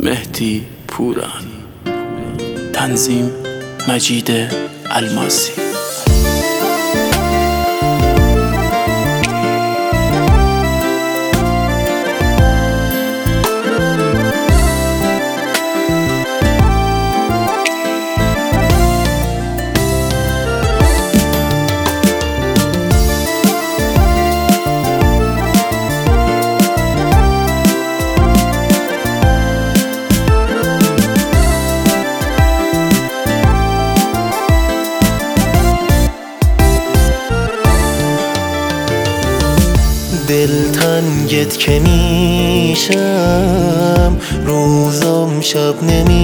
مهدی پوران. تنظیم مجید الماسی. دلتنگت که میشم، روزم شب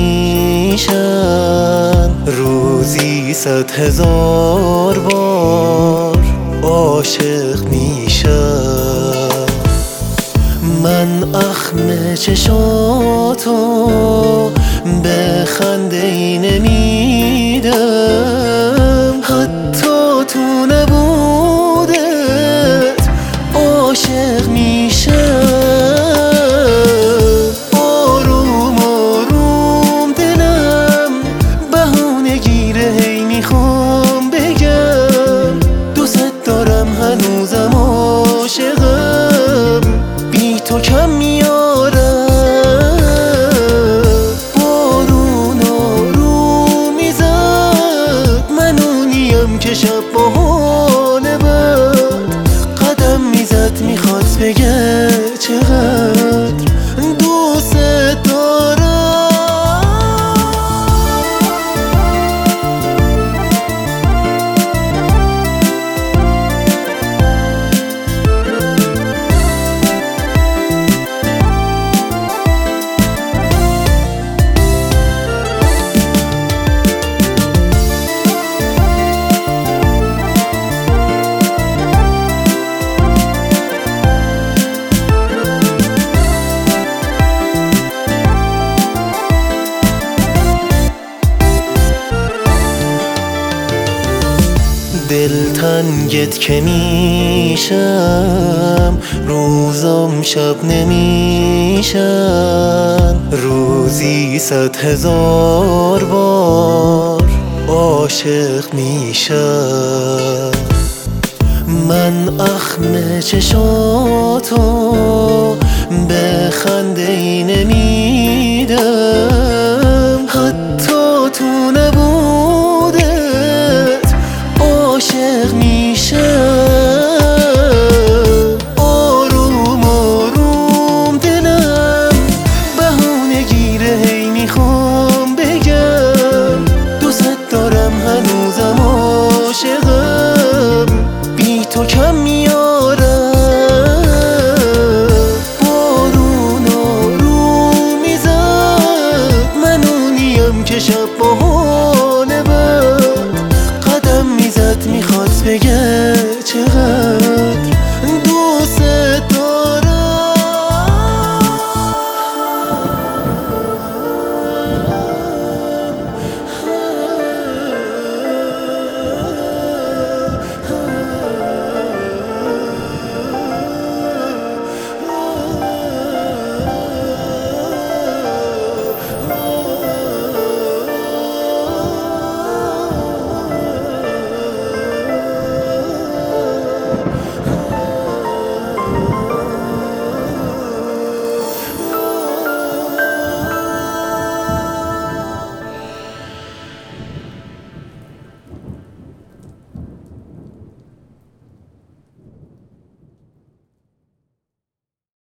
نمیشم، روزی 100,000 بار عاشق میشم. من اخم چشاتو به خنده ای نمیدم، حتی تو نبودت عاشق میشم. آروم آروم دلم بهونه گیره، هی میخوام بگم دوست دارم، هنوزم عاشقم، بی تو کم میارم. بارون آروم میزد، من اونیم که شب با حال بد قدم میزد، میخواد بگه چقدر دوست دارم. دلتنگت که میشم، روزم شب نمیشم، روزی 100,000 بار عاشق میشم. من اخم چشاتو